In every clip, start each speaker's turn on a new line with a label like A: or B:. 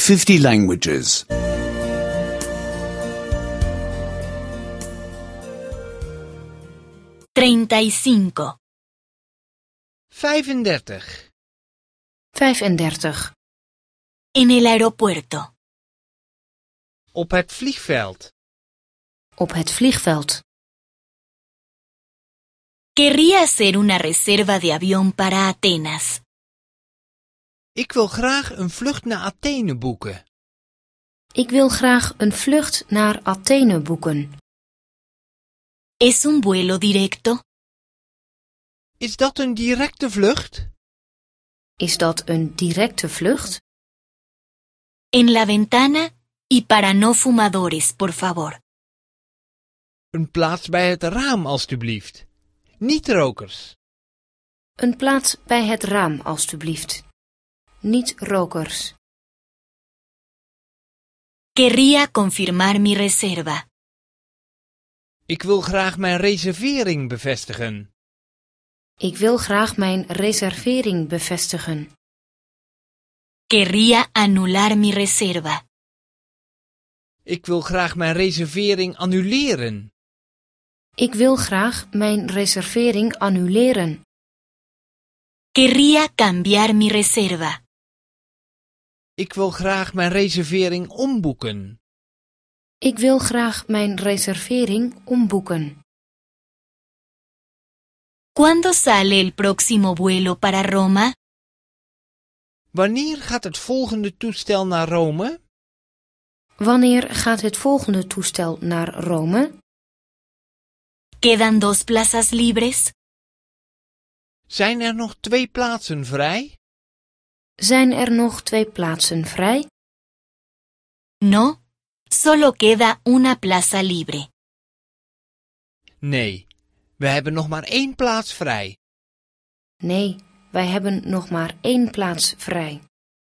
A: 50 languages.
B: 35.
C: 35.
D: 35.
B: En el aeropuerto.
C: Op het vliegveld.
D: Op het vliegveld.
B: Querría hacer una reserva de avión para Atenas.
C: Ik wil graag een vlucht naar Athene boeken.
D: Ik wil graag een vlucht naar Athene boeken.
B: ¿Es un vuelo directo?
C: Is dat een directe vlucht?
D: Is dat een directe vlucht?
B: En la ventana y para no fumadores, por favor.
C: Een plaats bij het raam, alstublieft. Niet rokers.
D: Een plaats bij het raam, alstublieft. Niet rokers.
B: Querría confirmar mi reserva.
C: Ik wil graag mijn reservering bevestigen.
D: Ik wil graag mijn reservering bevestigen.
B: Querría anular mi reserva.
C: Ik wil graag mijn reservering annuleren.
D: Ik wil graag mijn reservering annuleren.
B: Querría cambiar mi reserva.
C: Ik wil graag mijn reservering omboeken.
D: Ik wil graag mijn reservering omboeken.
B: ¿Cuándo sale el próximo vuelo para Roma?
C: Wanneer gaat het volgende toestel naar Rome?
D: Wanneer gaat het volgende toestel naar Rome?
B: ¿Quedan 2 plazas libres?
C: Zijn er nog 2 plaatsen vrij?
D: Zijn er nog 2 plaatsen vrij?
B: No, solo queda una plaza libre.
C: Nee, we hebben nog maar 1 plaats vrij.
D: Nee, wij hebben nog maar 1 plaats vrij.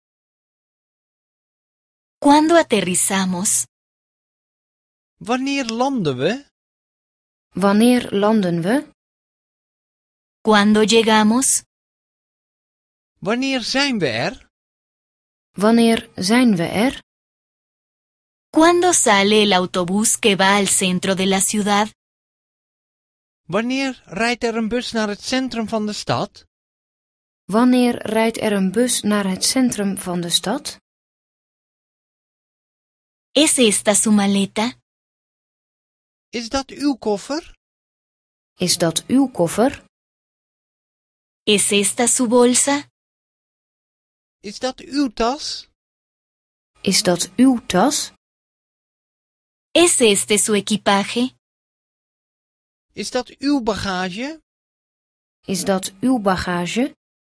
B: ¿Cuándo aterrizamos?
C: Wanneer landen we?
D: Wanneer landen we?
B: ¿Cuándo llegamos?
C: Wanneer zijn we er?
D: Wanneer zijn we er?
B: ¿Cuándo sale el autobús que va al centro de la ciudad?
C: Wanneer rijdt er een bus naar het centrum van de stad?
D: Wanneer rijdt er een bus naar het centrum van de stad?
B: ¿Es esta su maleta?
C: Is dat uw koffer?
D: Is dat uw koffer?
B: ¿Es esta su bolsa?
C: Is dat uw tas?
D: Is dat uw tas?
B: ¿Es este su equipaje?
C: Is dat uw bagage?
D: Is dat uw bagage?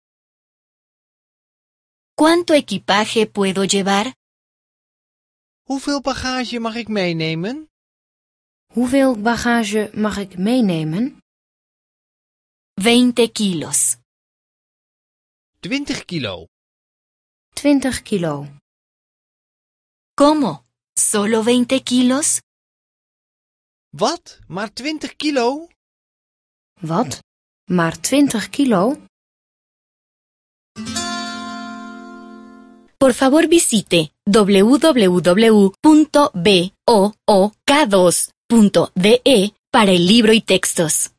B: ¿Cuánto equipaje puedo llevar?
C: Hoeveel bagage mag ik meenemen?
D: Hoeveel bagage mag ik meenemen?
B: 20 kilos.
C: 20 kilo.
D: 20 kilo.
B: ¿Cómo? ¿Solo 20 kilos?
C: Wat? Maar 20 kilo?
D: Wat? Maar 20 kilo?
B: Por favor visite www.book2.de para el libro y textos.